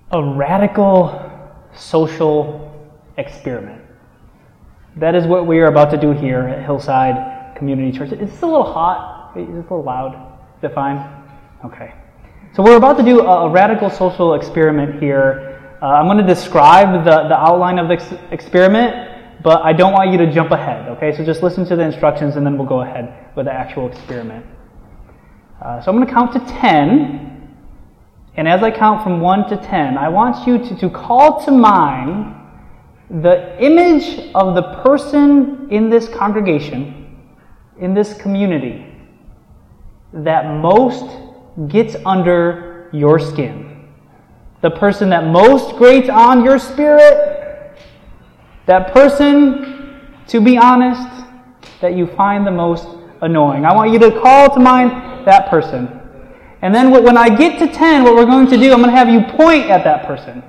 a radical social experiment. That is what we are about to do here at Hillside Community Church. Is this a little hot? Is this a little loud? Is it fine? Okay. So we're about to do a radical social experiment here. I'm going to describe the outline of the experiment, but I don't want you to jump ahead, okay? So just listen to the instructions and then we'll go ahead with the actual experiment. So I'm going to count to 10. And as I count from 1 to 10, I want you to call to mind the image of the person in this congregation, in this community, that most gets under your skin. The person that most grates on your spirit. That person, to be honest, that you find the most annoying. I want you to call to mind that person. And then when I get to 10, what we're going to do, I'm going to have you point at that person.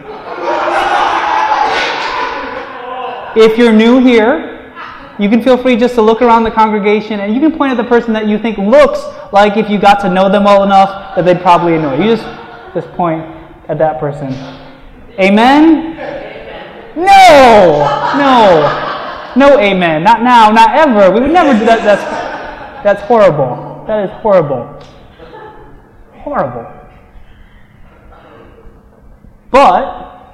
If you're new here, you can feel free just to look around the congregation and you can point at the person that you think looks like if you got to know them well enough that they'd probably annoy you. You just point at that person. Amen? No, amen. Not now, not ever. We would never do that. That's horrible. That is horrible. Horrible. But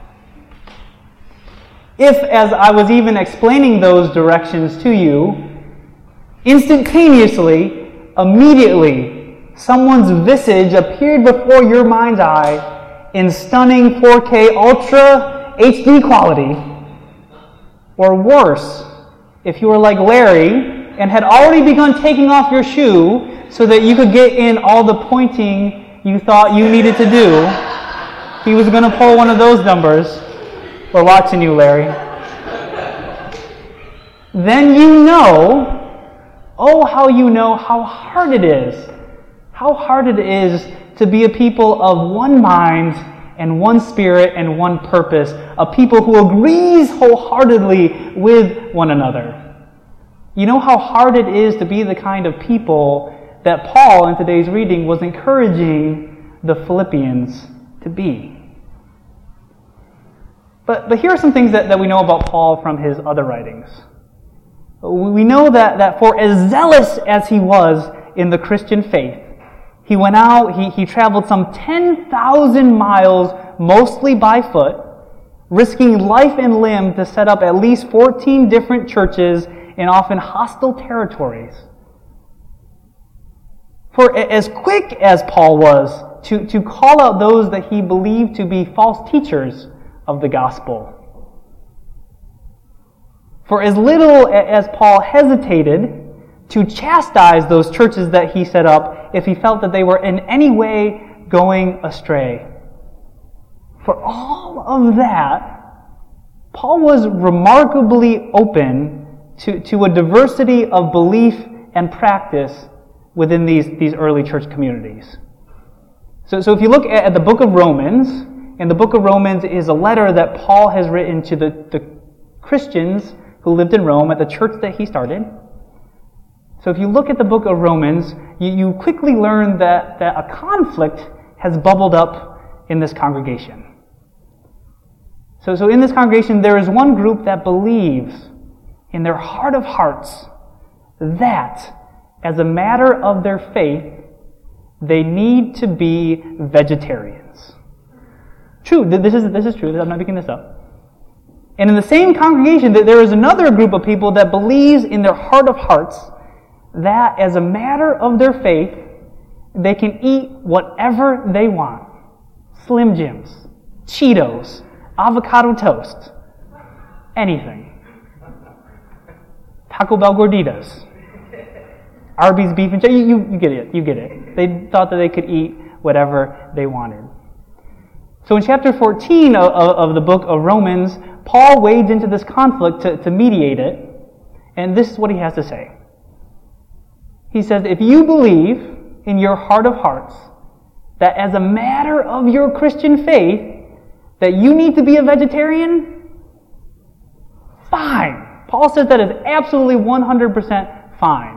if, as I was even explaining those directions to you, instantaneously, immediately, someone's visage appeared before your mind's eye in stunning 4K Ultra HD quality, or worse, if you were like Larry and had already begun taking off your shoe so that you could get in all the pointing you thought you needed to do, he was going to pull one of those numbers. We're watching you, Larry. Then you know, oh, how you know how hard it is. How hard it is to be a people of one mind and one spirit and one purpose. A people who agrees wholeheartedly with one another. You know how hard it is to be the kind of people that Paul, in today's reading, was encouraging the Philippians to be. But here are some things that we know about Paul from his other writings. We know that for as zealous as he was in the Christian faith, he went out, he traveled some 10,000 miles, mostly by foot, risking life and limb to set up at least 14 different churches in often hostile territories. For as quick as Paul was to call out those that he believed to be false teachers of the gospel. For as little as Paul hesitated to chastise those churches that he set up if he felt that they were in any way going astray. For all of that, Paul was remarkably open to a diversity of belief and practice within these early church communities. So if you look at the book of Romans, and the book of Romans is a letter that Paul has written to the Christians who lived in Rome at the church that he started. So if you look at the book of Romans, you quickly learn that a conflict has bubbled up in this congregation. So in this congregation, there is one group that believes in their heart of hearts that, as a matter of their faith, they need to be vegetarians. True, this is true. I'm not making this up. And in the same congregation, there is another group of people that believes in their heart of hearts that, as a matter of their faith, they can eat whatever they want. Slim Jims, Cheetos, avocado toast, anything. Taco Bell gorditas, Arby's beef and chicken. You get it. They thought that they could eat whatever they wanted. So in chapter 14 of the book of Romans, Paul wades into this conflict to mediate it, and this is what he has to say. He says, if you believe in your heart of hearts that as a matter of your Christian faith that you need to be a vegetarian, fine. Paul says that is absolutely 100% fine.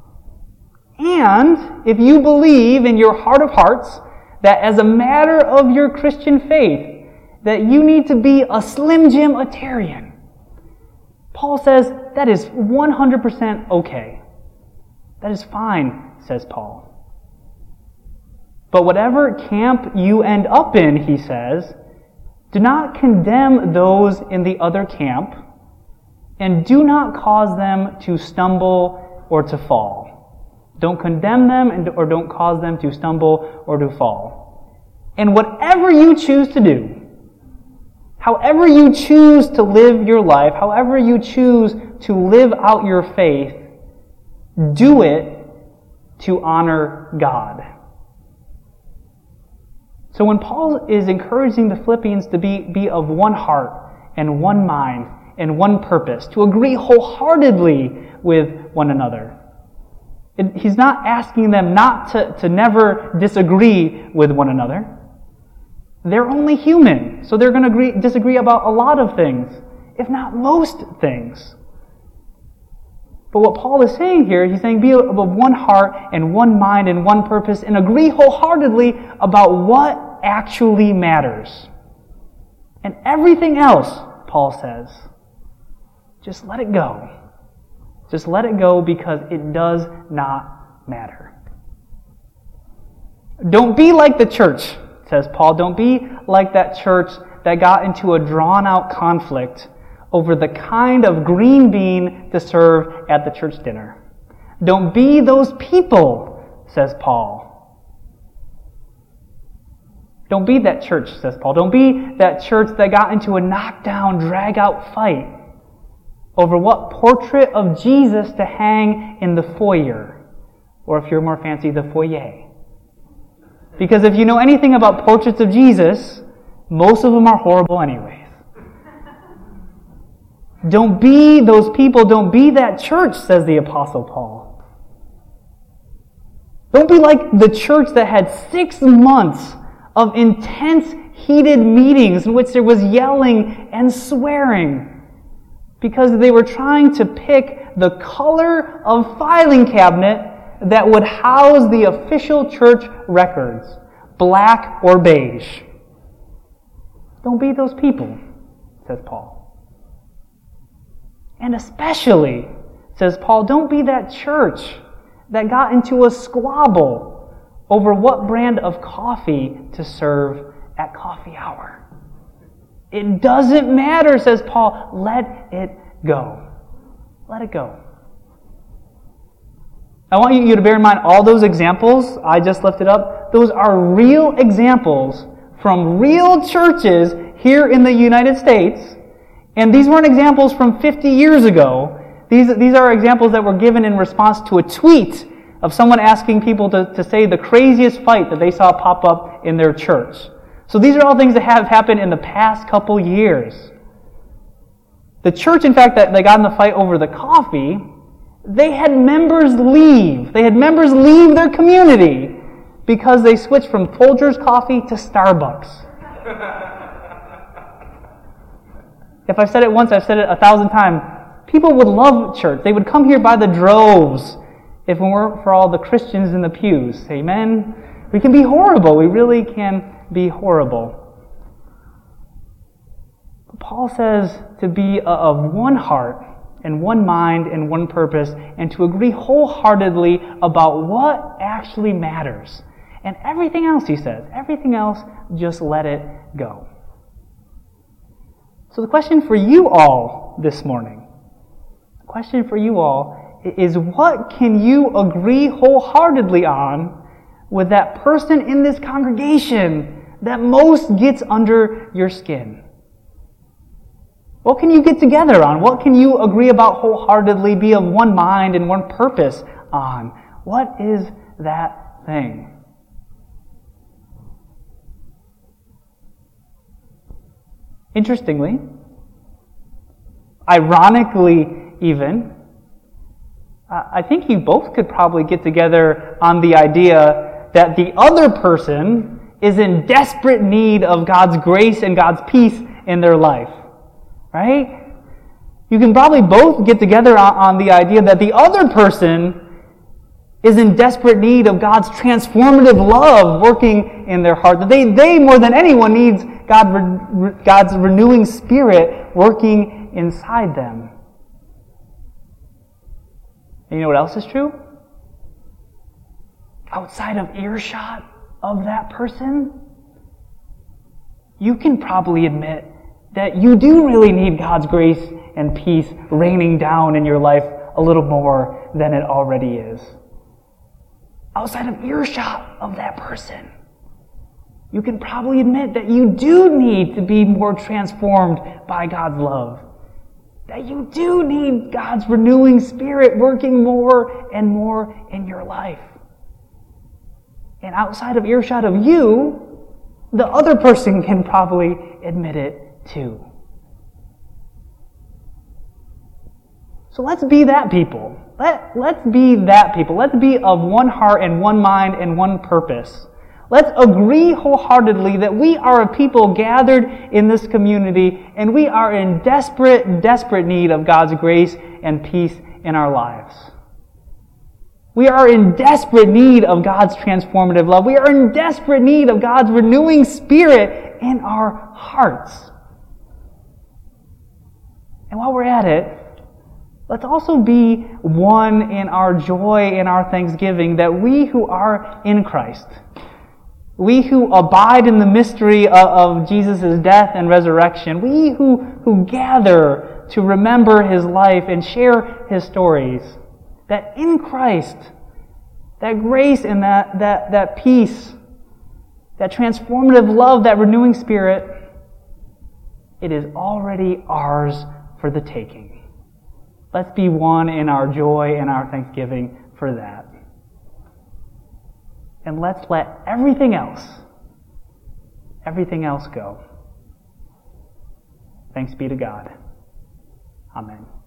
And if you believe in your heart of hearts that as a matter of your Christian faith that you need to be a Slim Jim-atarian. Paul says that is 100% okay. That is fine, says Paul. But whatever camp you end up in, he says, do not condemn those in the other camp, and do not cause them to stumble or to fall. Don't condemn them or don't cause them to stumble or to fall. And whatever you choose to do, however you choose to live your life, however you choose to live out your faith, do it to honor God. So when Paul is encouraging the Philippians to be of one heart and one mind and one purpose, to agree wholeheartedly with one another, he's not asking them not to never disagree with one another. They're only human, so they're going to disagree about a lot of things, if not most things. But what Paul is saying here, he's saying be of one heart and one mind and one purpose and agree wholeheartedly about what actually matters. And everything else, Paul says, just let it go. Just let it go because it does not matter. Don't be like the church, says Paul. Don't be like that church that got into a drawn-out conflict over the kind of green bean to serve at the church dinner. Don't be those people, says Paul. Don't be that church, says Paul. Don't be that church that got into a knockdown, drag-out fight over what portrait of Jesus to hang in the foyer, or if you're more fancy, the foyer. Because if you know anything about portraits of Jesus, most of them are horrible anyways. Don't be those people. Don't be that church, says the Apostle Paul. Don't be like the church that had 6 months of intense, heated meetings in which there was yelling and swearing because they were trying to pick the color of filing cabinet that would house the official church records, black or beige. Don't be those people, says Paul. And especially, says Paul, don't be that church that got into a squabble over what brand of coffee to serve at coffee hour. It doesn't matter, says Paul. Let it go. Let it go. I want you to bear in mind all those examples I just lifted up. Those are real examples from real churches here in the United States. And these weren't examples from 50 years ago. These are examples that were given in response to a tweet of someone asking people to say the craziest fight that they saw pop up in their church. So these are all things that have happened in the past couple years. The church, in fact, that they got in the fight over the coffee, they had members leave. They had members leave their community because they switched from Folgers coffee to Starbucks. If I've said it once, I've said it 1,000 times. People would love church. They would come here by the droves if it weren't for all the Christians in the pews. Amen? We can be horrible. We really can be horrible. But Paul says to be of one heart and one mind and one purpose and to agree wholeheartedly about what actually matters. And everything else, he says, everything else, just let it go. So the question for you all this morning, is what can you agree wholeheartedly on with that person in this congregation that most gets under your skin? What can you get together on? What can you agree about wholeheartedly, be of one mind and one purpose on? What is that thing? Interestingly, ironically even, I think you both could probably get together on the idea that the other person is in desperate need of God's grace and God's peace in their life. Right? You can probably both get together on the idea that the other person is in desperate need of God's transformative love working in their heart. That they more than anyone needs God's renewing Spirit working inside them. And you know what else is true? Outside of earshot of that person, you can probably admit that you do really need God's grace and peace raining down in your life a little more than it already is. Outside of earshot of that person, you can probably admit that you do need to be more transformed by God's love. That you do need God's renewing Spirit working more and more in your life. And outside of earshot of you, the other person can probably admit it too. So let's be that people. Let's be that people. Let's be of one heart and one mind and one purpose. Let's agree wholeheartedly that we are a people gathered in this community and we are in desperate, desperate need of God's grace and peace in our lives. We are in desperate need of God's transformative love. We are in desperate need of God's renewing Spirit in our hearts. And while we're at it, let's also be one in our joy and our thanksgiving that we who are in Christ, we who abide in the mystery of Jesus' death and resurrection, we who gather to remember His life and share His stories, that in Christ, that grace and that peace, that transformative love, that renewing Spirit, it is already ours for the taking. Let's be one in our joy and our thanksgiving for that. And let's let everything else go. Thanks be to God. Amen.